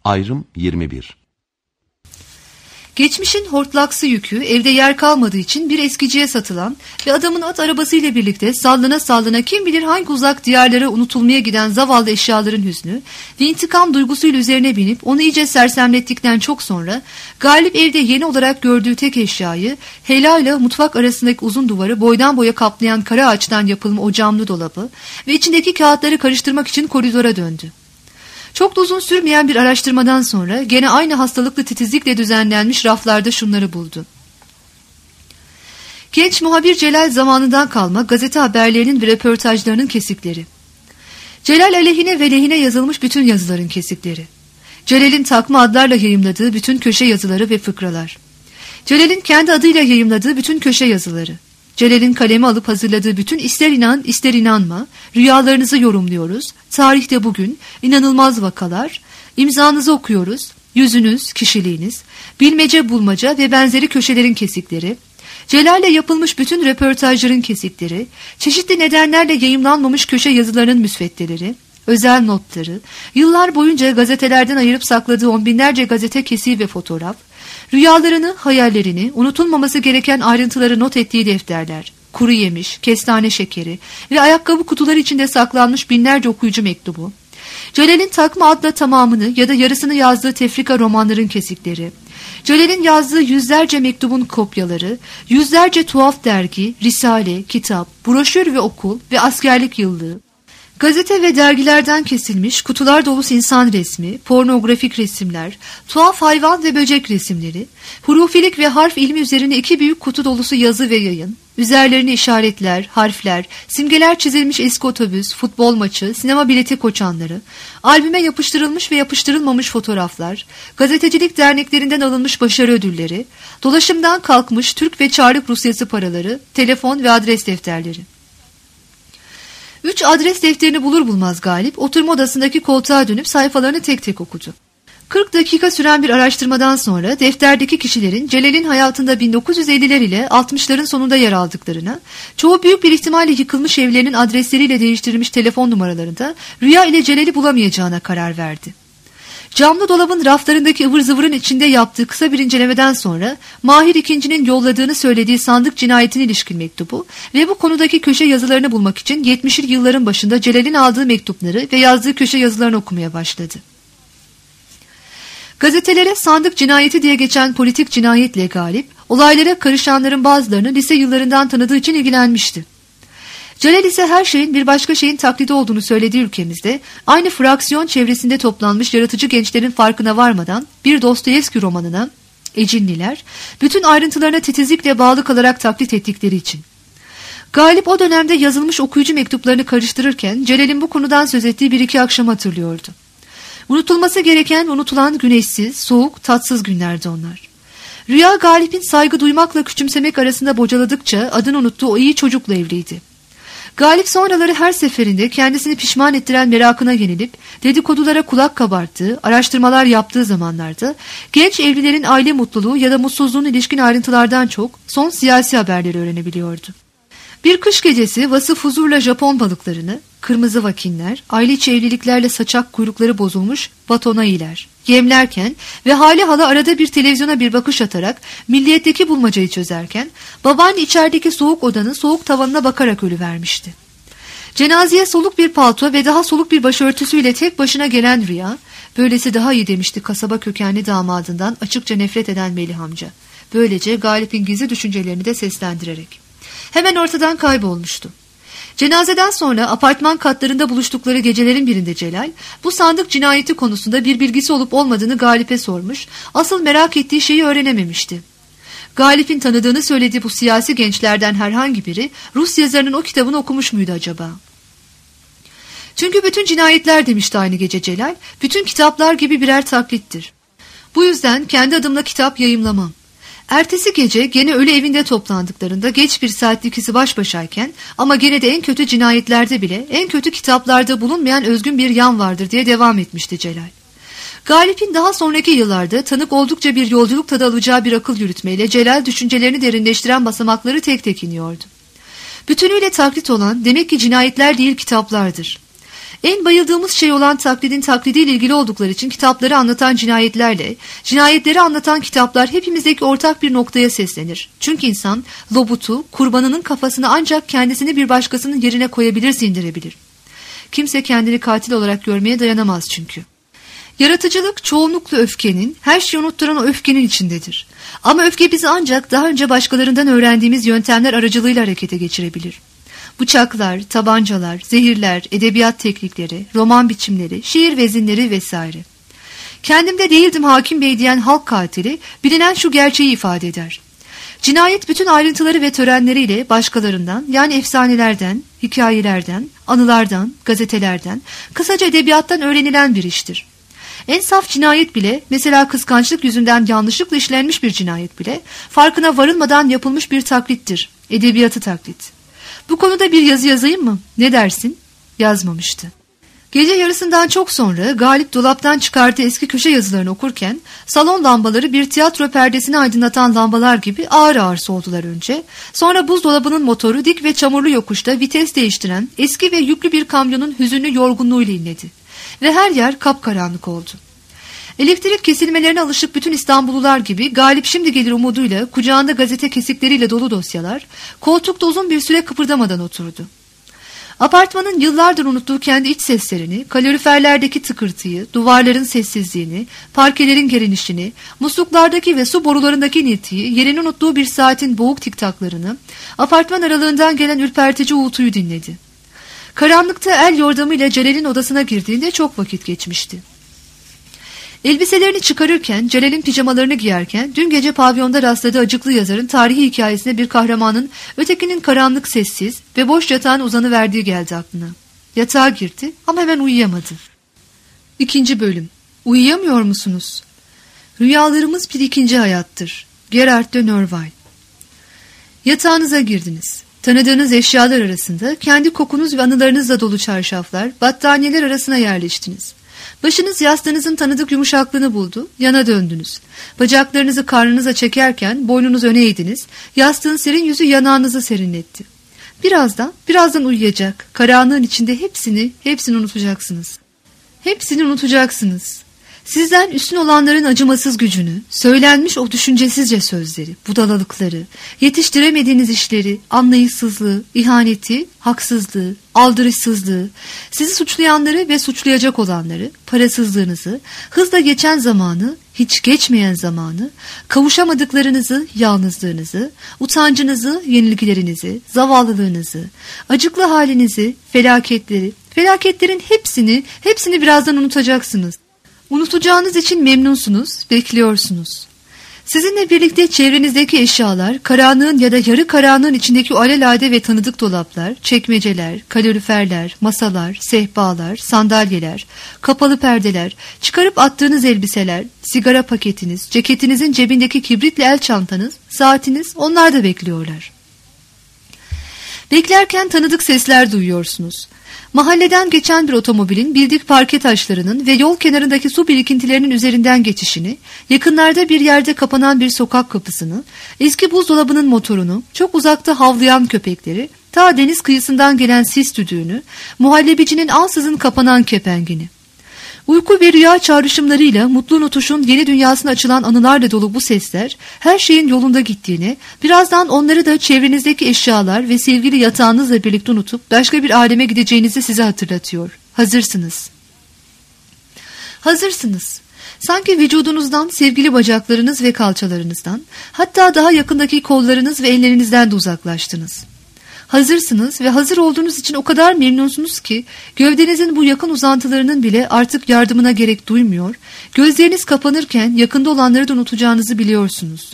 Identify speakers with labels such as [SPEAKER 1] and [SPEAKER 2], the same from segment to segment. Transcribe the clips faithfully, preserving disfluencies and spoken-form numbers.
[SPEAKER 1] Ayrım yirmi bir.
[SPEAKER 2] Geçmişin hortlaksı yükü evde yer kalmadığı için bir eskiciye satılan ve adamın at arabasıyla birlikte sallana sallana kim bilir hangi uzak diyarlara unutulmaya giden zavallı eşyaların hüznü ve intikam duygusuyla üzerine binip onu iyice sersemlettikten çok sonra Galip evde yeni olarak gördüğü tek eşyayı, Hela ile mutfak arasındaki uzun duvarı boydan boya kaplayan kara ağaçtan yapılma o camlı dolabı ve içindeki kağıtları karıştırmak için koridora döndü. Çok da uzun sürmeyen bir araştırmadan sonra gene aynı hastalıklı titizlikle düzenlenmiş raflarda şunları buldu. Genç muhabir Celal zamanından kalma gazete haberlerinin ve röportajlarının kesikleri. Celal aleyhine ve lehine yazılmış bütün yazıların kesikleri. Celal'in takma adlarla yayımladığı bütün köşe yazıları ve fıkralar. Celal'in kendi adıyla yayımladığı bütün köşe yazıları. Celal'in kalemi alıp hazırladığı bütün ister inan ister inanma, rüyalarınızı yorumluyoruz, tarihte bugün, inanılmaz vakalar, imzanızı okuyoruz, yüzünüz, kişiliğiniz, bilmece bulmaca ve benzeri köşelerin kesikleri, Celal'le yapılmış bütün röportajların kesikleri, çeşitli nedenlerle yayımlanmamış köşe yazılarının müsveddeleri, özel notları, yıllar boyunca gazetelerden ayırıp sakladığı on binlerce gazete kesiği ve fotoğraf, rüyalarını, hayallerini, unutulmaması gereken ayrıntıları not ettiği defterler, kuru yemiş, kestane şekeri ve ayakkabı kutuları içinde saklanmış binlerce okuyucu mektubu, Celal'in takma adla tamamını ya da yarısını yazdığı tefrika romanların kesikleri, Celal'in yazdığı yüzlerce mektubun kopyaları, yüzlerce tuhaf dergi, risale, kitap, broşür ve okul ve askerlik yıllığı, gazete ve dergilerden kesilmiş kutular dolusu insan resmi, pornografik resimler, tuhaf hayvan ve böcek resimleri, hurufilik ve harf ilmi üzerine iki büyük kutu dolusu yazı ve yayın, üzerlerine işaretler, harfler, simgeler çizilmiş eski otobüs, futbol maçı, sinema bileti koçanları, albüme yapıştırılmış ve yapıştırılmamış fotoğraflar, gazetecilik derneklerinden alınmış başarı ödülleri, dolaşımdan kalkmış Türk ve Çarlık Rusyası paraları, telefon ve adres defterleri. Üç adres defterini bulur bulmaz Galip, oturma odasındaki koltuğa dönüp sayfalarını tek tek okudu. kırk dakika süren bir araştırmadan sonra defterdeki kişilerin Celal'in hayatında bin dokuz yüz elliler ile altmışların sonunda yer aldıklarına, çoğu büyük bir ihtimalle yıkılmış evlerinin adresleriyle değiştirilmiş telefon numaralarında Rüya ile Celal'i bulamayacağına karar verdi. Camlı dolabın raflarındaki ıvır zıvırın içinde yaptığı kısa bir incelemeden sonra Mahir ikincinin yolladığını söylediği sandık cinayetine ilişkin mektubu ve bu konudaki köşe yazılarını bulmak için yetmişli yılların başında Celal'in aldığı mektupları ve yazdığı köşe yazılarını okumaya başladı. Gazetelere sandık cinayeti diye geçen politik cinayetle Galip, olaylara karışanların bazılarını lise yıllarından tanıdığı için ilgilenmişti. Celal ise her şeyin bir başka şeyin taklidi olduğunu söylediği ülkemizde aynı fraksiyon çevresinde toplanmış yaratıcı gençlerin farkına varmadan bir Dostoyevski romanına, Ecinliler, bütün ayrıntılarına titizlikle bağlı kalarak taklit ettikleri için. Galip o dönemde yazılmış okuyucu mektuplarını karıştırırken Celal'in bu konudan söz ettiği bir iki akşam hatırlıyordu. Unutulması gereken unutulan güneşsiz, soğuk, tatsız günlerdi onlar. Rüya Galip'in saygı duymakla küçümsemek arasında bocaladıkça adını unuttuğu o iyi çocukla evliydi. Galip sonraları her seferinde kendisini pişman ettiren merakına yenilip dedikodulara kulak kabarttığı, araştırmalar yaptığı zamanlarda genç evlilerin aile mutluluğu ya da mutsuzluğuna ilişkin ayrıntılardan çok son siyasi haberleri öğrenebiliyordu. Bir kış gecesi vasıf huzurla Japon balıklarını, kırmızı vakinler, aile içi evliliklerle saçak kuyrukları bozulmuş batonailer yemlerken ve hali hala arada bir televizyona bir bakış atarak milliyetteki bulmacayı çözerken babaanne içerideki soğuk odanın soğuk tavanına bakarak ölüvermişti. Cenazeye soluk bir palto ve daha soluk bir başörtüsüyle tek başına gelen Rüya, böylesi daha iyi demişti kasaba kökenli damadından açıkça nefret eden Melih amca. Böylece Galip'in gizli düşüncelerini de seslendirerek. Hemen ortadan kaybolmuştu. Cenazeden sonra apartman katlarında buluştukları gecelerin birinde Celal, bu sandık cinayeti konusunda bir bilgisi olup olmadığını Galip'e sormuş, asıl merak ettiği şeyi öğrenememişti. Galip'in tanıdığını söylediği bu siyasi gençlerden herhangi biri Rus yazarının o kitabını okumuş muydu acaba? Çünkü bütün cinayetler demişti aynı gece Celal, bütün kitaplar gibi birer taklittir. Bu yüzden kendi adımla kitap yayımlamam. Ertesi gece gene ölü evinde toplandıklarında geç bir saat ikisi baş başayken ama gene de en kötü cinayetlerde bile en kötü kitaplarda bulunmayan özgün bir yan vardır diye devam etmişti Celal. Galip'in daha sonraki yıllarda tanık oldukça bir yolculuk tadı alacağı bir akıl yürütmeyle Celal düşüncelerini derinleştiren basamakları tek tek iniyordu. Bütünüyle taklit olan demek ki cinayetler değil kitaplardır. En bayıldığımız şey olan taklidin taklidiyle ilgili oldukları için kitapları anlatan cinayetlerle, cinayetleri anlatan kitaplar hepimizdeki ortak bir noktaya seslenir. Çünkü insan lobutu, kurbanının kafasına ancak kendisini bir başkasının yerine koyabilir, indirebilir. Kimse kendini katil olarak görmeye dayanamaz çünkü. Yaratıcılık çoğunlukla öfkenin, her şeyi unutturan o öfkenin içindedir. Ama öfke bizi ancak daha önce başkalarından öğrendiğimiz yöntemler aracılığıyla harekete geçirebilir. Bıçaklar, tabancalar, zehirler, edebiyat teknikleri, roman biçimleri, şiir vezinleri vesaire. Kendimde değildim hakim bey diyen halk katili bilinen şu gerçeği ifade eder. Cinayet bütün ayrıntıları ve törenleriyle başkalarından, yani efsanelerden, hikayelerden, anılardan, gazetelerden, kısaca edebiyattan öğrenilen bir iştir. En saf cinayet bile, mesela kıskançlık yüzünden yanlışlıkla işlenmiş bir cinayet bile, farkına varılmadan yapılmış bir taklittir. Edebiyatı taklit. Bu konuda bir yazı yazayım mı? Ne dersin? Yazmamıştı. Gece yarısından çok sonra Galip dolaptan çıkardığı eski köşe yazılarını okurken salon lambaları bir tiyatro perdesini aydınlatan lambalar gibi ağır ağır soldular önce. Sonra buzdolabının motoru dik ve çamurlu yokuşta vites değiştiren eski ve yüklü bir kamyonun hüzünlü yorgunluğuyla inledi. Ve her yer kapkaranlık oldu. Elektrik kesilmelerine alışık bütün İstanbullular gibi Galip şimdi gelir umuduyla kucağında gazete kesikleriyle dolu dosyalar, koltukta uzun bir süre kıpırdamadan oturdu. Apartmanın yıllardır unuttuğu kendi iç seslerini, kaloriferlerdeki tıkırtıyı, duvarların sessizliğini, parkelerin gerinişini, musluklardaki ve su borularındaki iniltiyi, yerini unuttuğu bir saatin boğuk tiktaklarını, apartman aralığından gelen ürpertici uğultuyu dinledi. Karanlıkta el yordamıyla Celal'in odasına girdiğinde çok vakit geçmişti. Elbiselerini çıkarırken, Celal'in pijamalarını giyerken, dün gece pavyonda rastladığı acıklı yazarın tarihi hikayesinde bir kahramanın ötekinin karanlık, sessiz ve boş yatağına uzanıverdiği geldi aklına. Yatağa girdi ama hemen uyuyamadı. İkinci bölüm. Uyuyamıyor musunuz? Rüyalarımız bir ikinci hayattır. Gerard de Nerval. Yatağınıza girdiniz. Tanıdığınız eşyalar arasında kendi kokunuz ve anılarınızla dolu çarşaflar, battaniyeler arasına yerleştiniz. Başınız yastığınızın tanıdık yumuşaklığını buldu, yana döndünüz. Bacaklarınızı karnınıza çekerken boynunuz öne eğdiniz, yastığın serin yüzü yanağınızı serinletti. Birazdan, birazdan uyuyacak, karanlığın içinde hepsini, hepsini unutacaksınız. Hepsini unutacaksınız. Sizden üstün olanların acımasız gücünü, söylenmiş o düşüncesizce sözleri, budalalıkları, yetiştiremediğiniz işleri, anlayışsızlığı, ihaneti, haksızlığı, aldırışsızlığı, sizi suçlayanları ve suçlayacak olanları, parasızlığınızı, hızla geçen zamanı, hiç geçmeyen zamanı, kavuşamadıklarınızı, yalnızlığınızı, utancınızı, yenilgilerinizi, zavallılığınızı, acıklı halinizi, felaketleri, felaketlerin hepsini, hepsini birazdan unutacaksınız. Unutacağınız için memnunsunuz, bekliyorsunuz. Sizinle birlikte çevrenizdeki eşyalar, karanlığın ya da yarı karanlığın içindeki o alelade ve tanıdık dolaplar, çekmeceler, kaloriferler, masalar, sehpalar, sandalyeler, kapalı perdeler, çıkarıp attığınız elbiseler, sigara paketiniz, ceketinizin cebindeki kibritli el çantanız, saatiniz, onlar da bekliyorlar. Beklerken tanıdık sesler duyuyorsunuz. Mahalleden geçen bir otomobilin bildik parke taşlarının ve yol kenarındaki su birikintilerinin üzerinden geçişini, yakınlarda bir yerde kapanan bir sokak kapısını, eski buzdolabının motorunu, çok uzakta havlayan köpekleri, ta deniz kıyısından gelen sis düdüğünü, muhallebicinin ansızın kapanan kepengini. Uyku ve rüya çağrışımlarıyla mutlu unutuşun yeni dünyasına açılan anılarla dolu bu sesler, her şeyin yolunda gittiğini, birazdan onları da çevrenizdeki eşyalar ve sevgili yatağınızla birlikte unutup başka bir aleme gideceğinizi size hatırlatıyor. Hazırsınız. Hazırsınız. Sanki vücudunuzdan, sevgili bacaklarınız ve kalçalarınızdan, hatta daha yakındaki kollarınız ve ellerinizden de uzaklaştınız. Hazırsınız ve hazır olduğunuz için o kadar memnunsunuz ki gövdenizin bu yakın uzantılarının bile artık yardımına gerek duymuyor, gözleriniz kapanırken yakında olanları da unutacağınızı biliyorsunuz.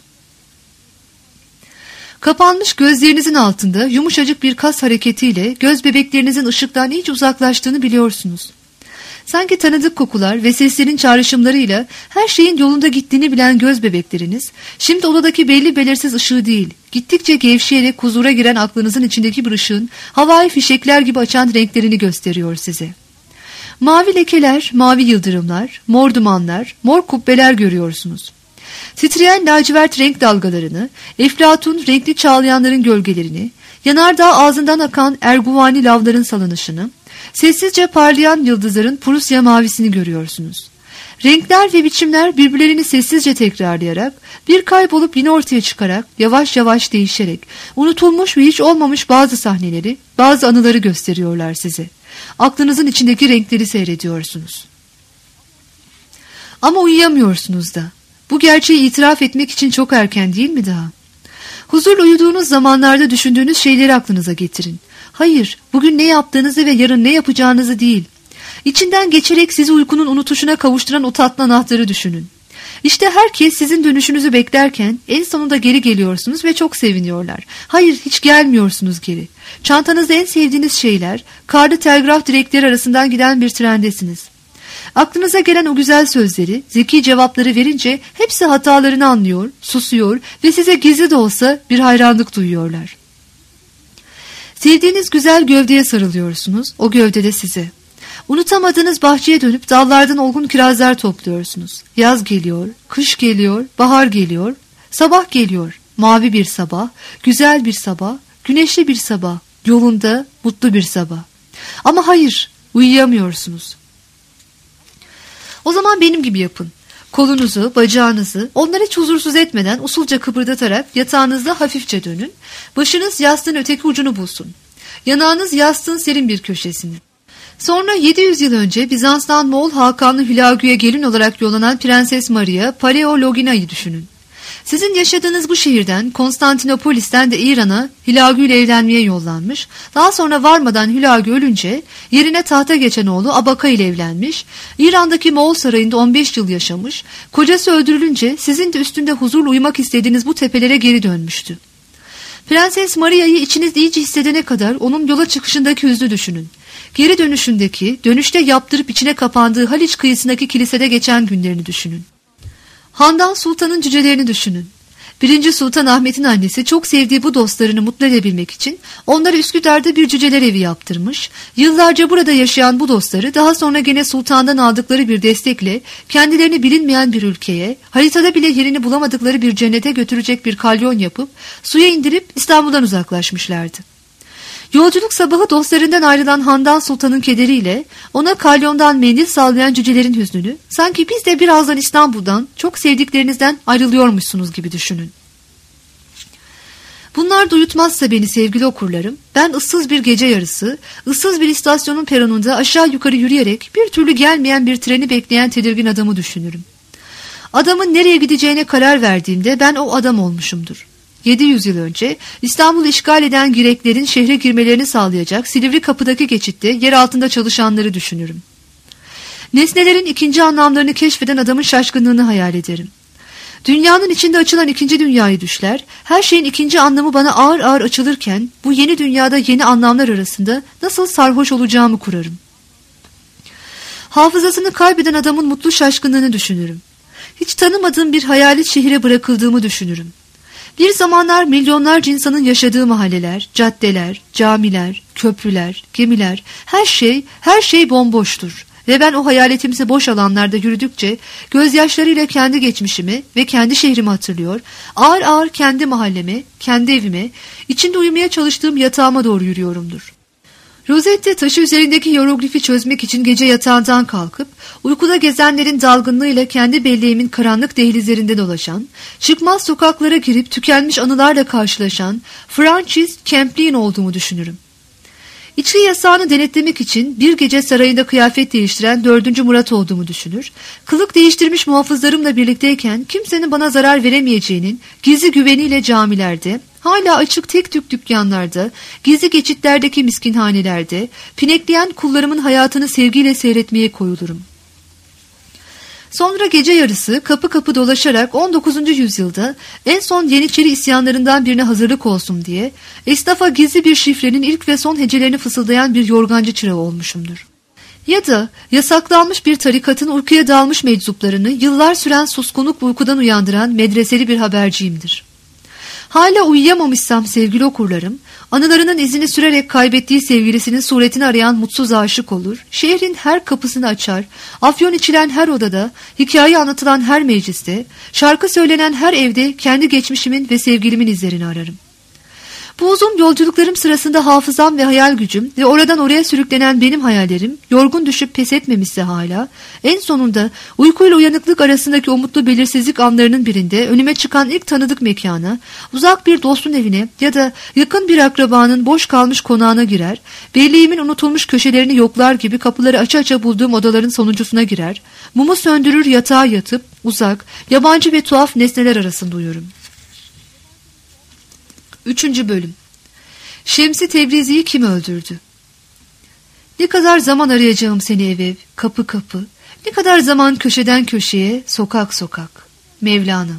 [SPEAKER 2] Kapanmış gözlerinizin altında yumuşacık bir kas hareketiyle göz bebeklerinizin ışıktan iyice uzaklaştığını biliyorsunuz. Sanki tanıdık kokular ve seslerin çağrışımlarıyla her şeyin yolunda gittiğini bilen göz bebekleriniz, şimdi odadaki belli belirsiz ışığı değil, gittikçe gevşeyerek huzura giren aklınızın içindeki bir ışığın havai fişekler gibi açan renklerini gösteriyor size. Mavi lekeler, mavi yıldırımlar, mor dumanlar, mor kubbeler görüyorsunuz. Titreyen lacivert renk dalgalarını, eflatun renkli çağlayanların gölgelerini, yanardağ ağzından akan erguvani lavların salınışını, Sessizce parlayan yıldızların Prusya mavisini görüyorsunuz. Renkler ve biçimler birbirlerini sessizce tekrarlayarak, bir kaybolup yine ortaya çıkarak, yavaş yavaş değişerek, unutulmuş ve hiç olmamış bazı sahneleri, bazı anıları gösteriyorlar size. Aklınızın içindeki renkleri seyrediyorsunuz. Ama uyuyamıyorsunuz da. Bu gerçeği itiraf etmek için çok erken değil mi daha? Huzurla uyuduğunuz zamanlarda düşündüğünüz şeyleri aklınıza getirin. Hayır, bugün ne yaptığınızı ve yarın ne yapacağınızı değil. İçinden geçerek sizi uykunun unutuşuna kavuşturan o tatlı anahtarı düşünün. İşte herkes sizin dönüşünüzü beklerken en sonunda geri geliyorsunuz ve çok seviniyorlar. Hayır, hiç gelmiyorsunuz geri. Çantanızda en sevdiğiniz şeyler, karlı telgraf direkleri arasından giden bir trendesiniz. Aklınıza gelen o güzel sözleri, zeki cevapları verince hepsi hatalarını anlıyor, susuyor ve size gizli de olsa bir hayranlık duyuyorlar. Sevdiğiniz güzel gövdeye sarılıyorsunuz, o gövde de size. Unutamadığınız bahçeye dönüp dallardan olgun kirazlar topluyorsunuz. Yaz geliyor, kış geliyor, bahar geliyor, sabah geliyor. Mavi bir sabah, güzel bir sabah, güneşli bir sabah, yolunda mutlu bir sabah. Ama hayır, uyuyamıyorsunuz. O zaman benim gibi yapın. Kolunuzu, bacağınızı onları hiç huzursuz etmeden usulca kıpırdatarak yatağınızda hafifçe dönün. Başınız yastığın öteki ucunu bulsun. Yanağınız yastığın serin bir köşesini. Sonra yedi yüz yıl önce Bizans'tan Moğol Hakanlı Hülagü'ye gelin olarak yollanan Prenses Maria Paleologina'yı düşünün. Sizin yaşadığınız bu şehirden, Konstantinopolis'ten de İran'a Hülagü ile evlenmeye yollanmış. Daha sonra varmadan Hülagü ölünce yerine tahta geçen oğlu Abaka ile evlenmiş. İran'daki Moğol sarayında on beş yıl yaşamış. Kocası öldürülünce sizin de üstünde huzurla uyumak istediğiniz bu tepelere geri dönmüştü. Prenses Maria'yı içiniz iyice hissedene kadar onun yola çıkışındaki hüznü düşünün. Geri dönüşündeki, dönüşte yaptırıp içine kapandığı Haliç kıyısındaki kilisede geçen günlerini düşünün. Handan Sultan'ın cücelerini düşünün. Birinci Sultan Ahmet'in annesi çok sevdiği bu dostlarını mutlu edebilmek için onlara Üsküdar'da bir cüceler evi yaptırmış. Yıllarca burada yaşayan bu dostları daha sonra gene sultandan aldıkları bir destekle kendilerini bilinmeyen bir ülkeye, haritada bile yerini bulamadıkları bir cennete götürecek bir kalyon yapıp suya indirip İstanbul'dan uzaklaşmışlardı. Yolculuk sabahı dostlarından ayrılan Handan Sultan'ın kederiyle ona kalyondan mendil sağlayan cücelerin hüznünü, sanki biz de birazdan İstanbul'dan çok sevdiklerinizden ayrılıyormuşsunuz gibi düşünün. Bunlar da uyutmazsa beni sevgili okurlarım, ben ıssız bir gece yarısı, ıssız bir istasyonun peronunda aşağı yukarı yürüyerek bir türlü gelmeyen bir treni bekleyen tedirgin adamı düşünürüm. Adamın nereye gideceğine karar verdiğimde ben o adam olmuşumdur. yedi yüz yıl önce İstanbul'u işgal eden Gireklerin şehre girmelerini sağlayacak Silivri Kapı'daki geçitte yer altında çalışanları düşünürüm. Nesnelerin ikinci anlamlarını keşfeden adamın şaşkınlığını hayal ederim. Dünyanın içinde açılan ikinci dünyayı düşler, her şeyin ikinci anlamı bana ağır ağır açılırken bu yeni dünyada yeni anlamlar arasında nasıl sarhoş olacağımı kurarım. Hafızasını kaybeden adamın mutlu şaşkınlığını düşünürüm. Hiç tanımadığım bir hayalet şehire bırakıldığımı düşünürüm. Bir zamanlar milyonlarca insanın yaşadığı mahalleler, caddeler, camiler, köprüler, gemiler, her şey, her şey bomboştur. Ve ben o hayaletimsi boş alanlarda yürüdükçe gözyaşlarıyla kendi geçmişimi ve kendi şehrimi hatırlıyor, ağır ağır kendi mahalleme, kendi evime, içinde uyumaya çalıştığım yatağıma doğru yürüyorumdur. Rosette taşı üzerindeki hieroglifi çözmek için gece yatağından kalkıp, uykuda gezenlerin dalgınlığıyla kendi belleğimin karanlık dehlizlerinde dolaşan, çıkmaz sokaklara girip tükenmiş anılarla karşılaşan Francis Kemplin olduğumu düşünürüm. İçki yasağını denetlemek için bir gece sarayında kıyafet değiştiren dördüncü Murat olduğumu düşünür, kılık değiştirmiş muhafızlarımla birlikteyken kimsenin bana zarar veremeyeceğinin gizli güveniyle camilerde, hala açık tek tük dükkanlarda, gizli geçitlerdeki miskinhanelerde, pinekleyen kullarımın hayatını sevgiyle seyretmeye koyulurum. Sonra gece yarısı kapı kapı dolaşarak on dokuzuncu yüzyılda en son Yeniçeri isyanlarından birine hazırlık olsun diye esnafa gizli bir şifrenin ilk ve son hecelerini fısıldayan bir yorgancı çırağı olmuşumdur. Ya da yasaklanmış bir tarikatın uykuya dalmış meczuplarını yıllar süren suskunluk uykudan uyandıran medreseli bir haberciyimdir. Hala uyuyamamışsam sevgili okurlarım, anılarının izini sürerek kaybettiği sevgilisinin suretini arayan mutsuz aşık olur, şehrin her kapısını açar, afyon içilen her odada, hikaye anlatılan her mecliste, şarkı söylenen her evde kendi geçmişimin ve sevgilimin izlerini ararım. Bu uzun yolculuklarım sırasında hafızam ve hayal gücüm ve oradan oraya sürüklenen benim hayallerim yorgun düşüp pes etmemişse hala, en sonunda uykuyla uyanıklık arasındaki umutlu belirsizlik anlarının birinde önüme çıkan ilk tanıdık mekana, uzak bir dostun evine ya da yakın bir akrabanın boş kalmış konağına girer, belleğimin unutulmuş köşelerini yoklar gibi kapıları aça aça bulduğum odaların sonuncusuna girer, mumu söndürür yatağa yatıp uzak, yabancı ve tuhaf nesneler arasında uyurum. Üçüncü bölüm. Şemsi Tebrizi'yi kim öldürdü? Ne kadar zaman arayacağım seni ev ev, kapı kapı, ne kadar zaman köşeden köşeye, sokak sokak. Mevlana.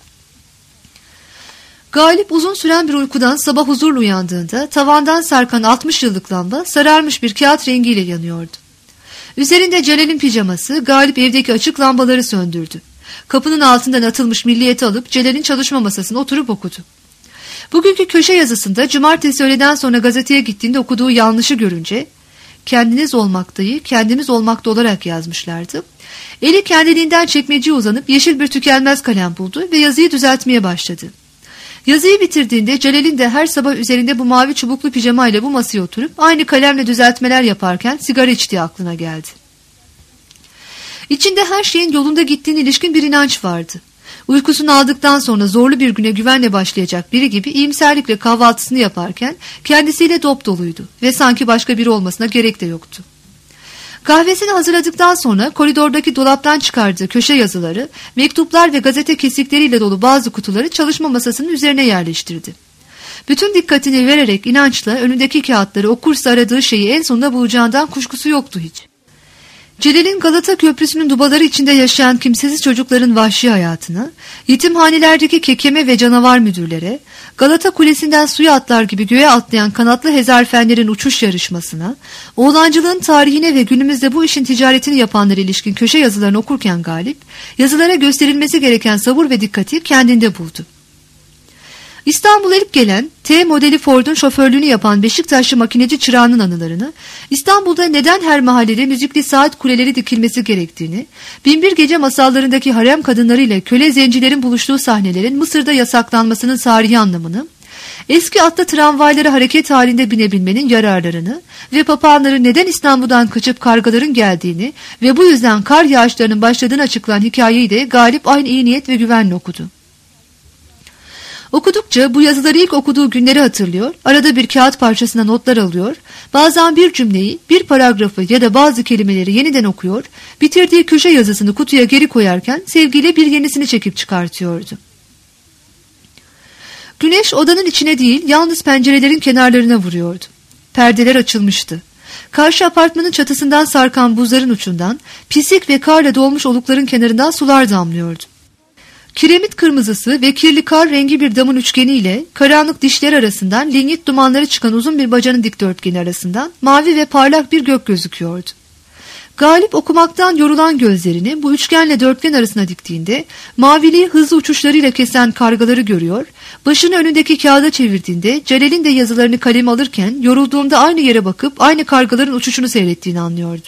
[SPEAKER 2] Galip uzun süren bir uykudan sabah huzurla uyandığında tavandan sarkan altmış yıllık lamba sararmış bir kağıt rengiyle yanıyordu. Üzerinde Celal'in pijaması, Galip evdeki açık lambaları söndürdü. Kapının altından atılmış milliyeti alıp Celal'in çalışma masasına oturup okudu. Bugünkü köşe yazısında cumartesi öğleden sonra gazeteye gittiğinde okuduğu yanlışı görünce, kendiniz olmaktayı kendimiz olmakta olarak yazmışlardı. Eli kendiliğinden çekmeceye uzanıp yeşil bir tükenmez kalem buldu ve yazıyı düzeltmeye başladı. Yazıyı bitirdiğinde Celal'in de her sabah üzerinde bu mavi çubuklu pijamayla bu masaya oturup aynı kalemle düzeltmeler yaparken sigara içtiği aklına geldi. İçinde her şeyin yolunda gittiğine ilişkin bir inanç vardı. Uykusunu aldıktan sonra zorlu bir güne güvenle başlayacak biri gibi iyimserlikle kahvaltısını yaparken kendisiyle dop doluydu ve sanki başka biri olmasına gerek de yoktu. Kahvesini hazırladıktan sonra koridordaki dolaptan çıkardığı köşe yazıları, mektuplar ve gazete kesikleriyle dolu bazı kutuları çalışma masasının üzerine yerleştirdi. Bütün dikkatini vererek inançla önündeki kağıtları okursa aradığı şeyi en sonunda bulacağından kuşkusu yoktu hiç. Celal'in Galata Köprüsü'nün dubaları içinde yaşayan kimsesiz çocukların vahşi hayatına, yetimhanelerdeki kekeme ve canavar müdürlere, Galata Kulesi'nden suya atlar gibi göğe atlayan kanatlı hezarfenlerin uçuş yarışmasına, oğlancılığın tarihine ve günümüzde bu işin ticaretini yapanlara ilişkin köşe yazılarını okurken Galip, yazılara gösterilmesi gereken sabır ve dikkati kendinde buldu. İstanbul'a ilk gelen T modeli Ford'un şoförlüğünü yapan Beşiktaşlı makineci çırağının anılarını, İstanbul'da neden her mahallede müzikli saat kuleleri dikilmesi gerektiğini, Binbir Gece masallarındaki harem kadınlarıyla köle zencilerin buluştuğu sahnelerin Mısır'da yasaklanmasının tarihi anlamını, eski atlı tramvaylara hareket halinde binebilmenin yararlarını ve papağanların neden İstanbul'dan kaçıp kargaların geldiğini ve bu yüzden kar yağışlarının başladığını açıklayan hikayeyi de Galip aynı iyi niyet ve güvenle okudu. Okudukça bu yazıları ilk okuduğu günleri hatırlıyor, arada bir kağıt parçasına notlar alıyor, bazen bir cümleyi, bir paragrafı ya da bazı kelimeleri yeniden okuyor, bitirdiği köşe yazısını kutuya geri koyarken sevgiyle bir yenisini çekip çıkartıyordu. Güneş odanın içine değil, yalnız pencerelerin kenarlarına vuruyordu. Perdeler açılmıştı. Karşı apartmanın çatısından sarkan buzların uçundan, pislik ve karla dolmuş olukların kenarından sular damlıyordu. Kiremit kırmızısı ve kirli kar rengi bir damın üçgeniyle karanlık dişler arasından lignit dumanları çıkan uzun bir bacanın dikdörtgeni arasından mavi ve parlak bir gök gözüküyordu. Galip okumaktan yorulan gözlerini bu üçgenle dörtgen arasına diktiğinde maviliği hızlı uçuşlarıyla kesen kargaları görüyor, başını önündeki kağıda çevirdiğinde Celal'in de yazılarını kaleme alırken yorulduğunda aynı yere bakıp aynı kargaların uçuşunu seyrettiğini anlıyordu.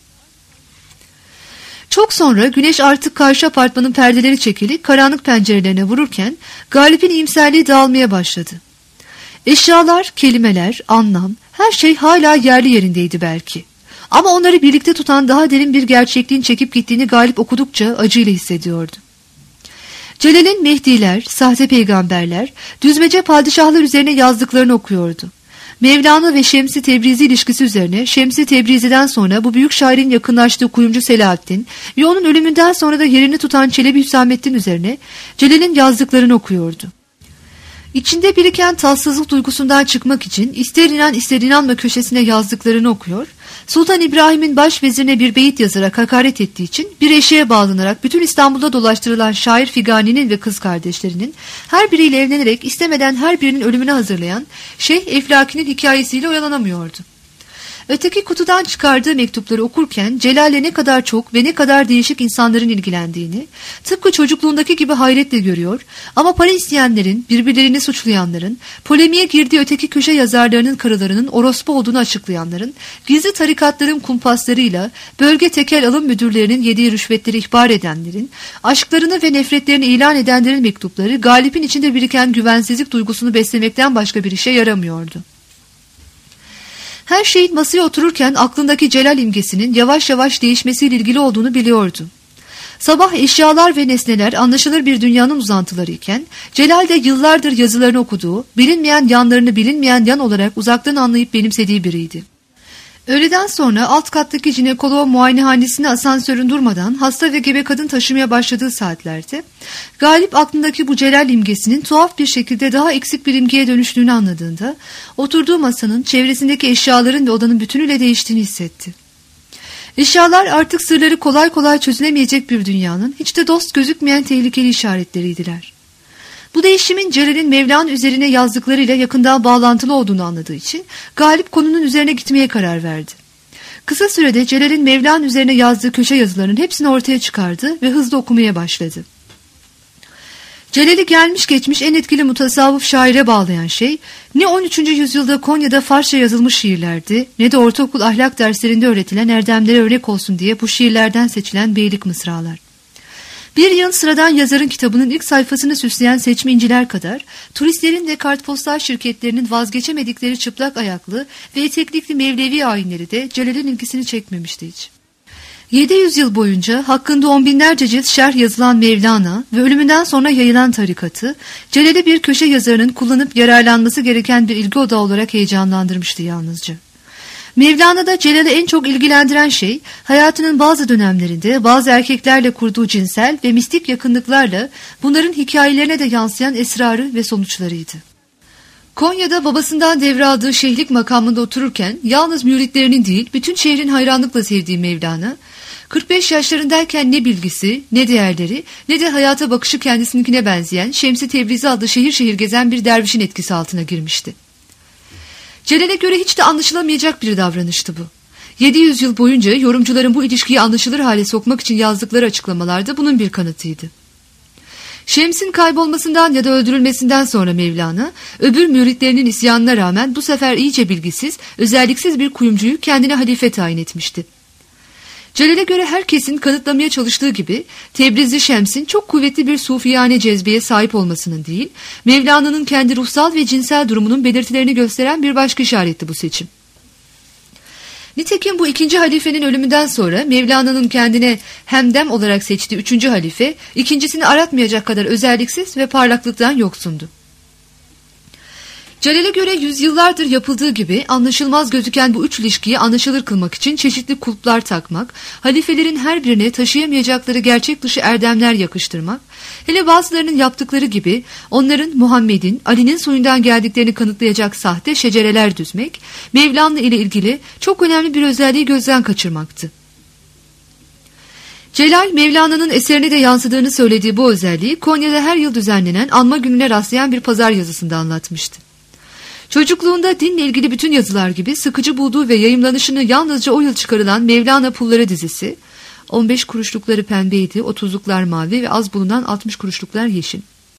[SPEAKER 2] Çok sonra güneş artık karşı apartmanın perdeleri çekili karanlık pencerelerine vururken Galip'in iyimserliği dağılmaya başladı. Eşyalar, kelimeler, anlam, her şey hala yerli yerindeydi belki. Ama onları birlikte tutan daha derin bir gerçekliğin çekip gittiğini Galip okudukça acıyla hissediyordu. Celal'in Mehdiler, sahte peygamberler, düzmece padişahlar üzerine yazdıklarını okuyordu. Mevlana ve Şemsi Tebrizi ilişkisi üzerine Şemsi Tebrizi'den sonra bu büyük şairin yakınlaştığı kuyumcu Selahaddin ve onun ölümünden sonra da yerini tutan Çelebi Hüsamettin üzerine Celal'in yazdıklarını okuyordu. İçinde biriken tatsızlık duygusundan çıkmak için ister inan ister inanma köşesine yazdıklarını okuyor, Sultan İbrahim'in başvezirine bir beyit yazarak hakaret ettiği için bir eşeğe bağlanarak bütün İstanbul'da dolaştırılan şair Figani'nin ve kız kardeşlerinin her biriyle evlenerek istemeden her birinin ölümüne hazırlayan Şeyh Eflaki'nin hikayesiyle oyalanamıyordu. Öteki kutudan çıkardığı mektupları okurken Celal'le ne kadar çok ve ne kadar değişik insanların ilgilendiğini, tıpkı çocukluğundaki gibi hayretle görüyor ama para isteyenlerin, birbirlerini suçlayanların, polemiğe girdiği öteki köşe yazarlarının karılarının orospu olduğunu açıklayanların, gizli tarikatların kumpaslarıyla bölge tekel alım müdürlerinin yediği rüşvetleri ihbar edenlerin, aşklarını ve nefretlerini ilan edenlerin mektupları Galip'in içinde biriken güvensizlik duygusunu beslemekten başka bir işe yaramıyordu. Her şeyin masaya otururken aklındaki Celal imgesinin yavaş yavaş değişmesiyle ilgili olduğunu biliyordu. Sabah eşyalar ve nesneler anlaşılır bir dünyanın uzantıları iken, Celal de yıllardır yazılarını okuduğu, bilinmeyen yanlarını bilinmeyen yan olarak uzaktan anlayıp benimsediği biriydi. Öğleden sonra alt kattaki jinekoloğun muayenehanesine asansörün durmadan hasta ve gebe kadın taşımaya başladığı saatlerde, Galip aklındaki bu Celal imgesinin tuhaf bir şekilde daha eksik bir imgeye dönüştüğünü anladığında, oturduğu masanın çevresindeki eşyaların ve odanın bütünüyle değiştiğini hissetti. Eşyalar artık sırları kolay kolay çözülemeyecek bir dünyanın hiç de dost gözükmeyen tehlikeli işaretleriydiler. Bu değişimin Celal'in Mevla'nın üzerine yazdıklarıyla yakından bağlantılı olduğunu anladığı için Galip konunun üzerine gitmeye karar verdi. Kısa sürede Celal'in Mevla'nın üzerine yazdığı köşe yazılarının hepsini ortaya çıkardı ve hızla okumaya başladı. Celal'i gelmiş geçmiş en etkili mutasavvıf şaire bağlayan şey ne on üçüncü yüzyılda Konya'da Farsça yazılmış şiirlerdi ne de ortaokul ahlak derslerinde öğretilen erdemlere örnek olsun diye bu şiirlerden seçilen beylik mısralar. Bir yıl sıradan yazarın kitabının ilk sayfasını süsleyen seçme inciler kadar, turistlerin ve kartpostal şirketlerinin vazgeçemedikleri çıplak ayaklı ve eteklikli Mevlevi ayinleri de Celal'in ilgisini çekmemişti hiç. yedi yüz yıl boyunca hakkında on binlerce cilt şerh yazılan Mevlana ve ölümünden sonra yayılan tarikatı, Celal'i bir köşe yazarının kullanıp yararlanması gereken bir ilgi odağı olarak heyecanlandırmıştı yalnızca. Mevlana'da Celal'i en çok ilgilendiren şey, hayatının bazı dönemlerinde bazı erkeklerle kurduğu cinsel ve mistik yakınlıklarla bunların hikayelerine de yansıyan esrarı ve sonuçlarıydı. Konya'da babasından devraldığı şeyhlik makamında otururken yalnız müritlerinin değil bütün şehrin hayranlıkla sevdiği Mevlana, kırk beş yaşlarındayken ne bilgisi, ne değerleri, ne de hayata bakışı kendisininkine benzeyen Şems-i Tebrizi adlı şehir şehir gezen bir dervişin etkisi altına girmişti. Celal'e göre hiç de anlaşılamayacak bir davranıştı bu. yedi yüz yıl boyunca yorumcuların bu ilişkiyi anlaşılır hale sokmak için yazdıkları açıklamalarda bunun bir kanıtıydı. Şems'in kaybolmasından ya da öldürülmesinden sonra Mevlana, öbür müritlerinin isyanına rağmen bu sefer iyice bilgisiz, özelliksiz bir kuyumcuyu kendine halife tayin etmişti. Celal'e göre herkesin kanıtlamaya çalıştığı gibi Tebrizli Şems'in çok kuvvetli bir sufiyane cezbeye sahip olmasının değil, Mevlana'nın kendi ruhsal ve cinsel durumunun belirtilerini gösteren bir başka işaretti bu seçim. Nitekim bu ikinci halifenin ölümünden sonra Mevlana'nın kendine hemdem olarak seçtiği üçüncü halife, ikincisini aratmayacak kadar özelliksiz ve parlaklıktan yoksundu. Celal'e göre yüzyıllardır yapıldığı gibi anlaşılmaz gözüken bu üç ilişkiyi anlaşılır kılmak için çeşitli kulplar takmak, halifelerin her birine taşıyamayacakları gerçek dışı erdemler yakıştırmak, hele bazılarının yaptıkları gibi onların Muhammed'in, Ali'nin soyundan geldiklerini kanıtlayacak sahte şecereler düzmek, Mevlana ile ilgili çok önemli bir özelliği gözden kaçırmaktı. Celal, Mevlana'nın eserine de yansıdığını söylediği bu özelliği Konya'da her yıl düzenlenen anma gününe rastlayan bir pazar yazısında anlatmıştı. Çocukluğunda dinle ilgili bütün yazılar gibi sıkıcı bulduğu ve yayımlanışını yalnızca o yıl çıkarılan Mevlana Pulları dizisi, on beş kuruşlukları pembeydi, otuzluklar mavi ve az bulunan altmış kuruşluklar yeşil.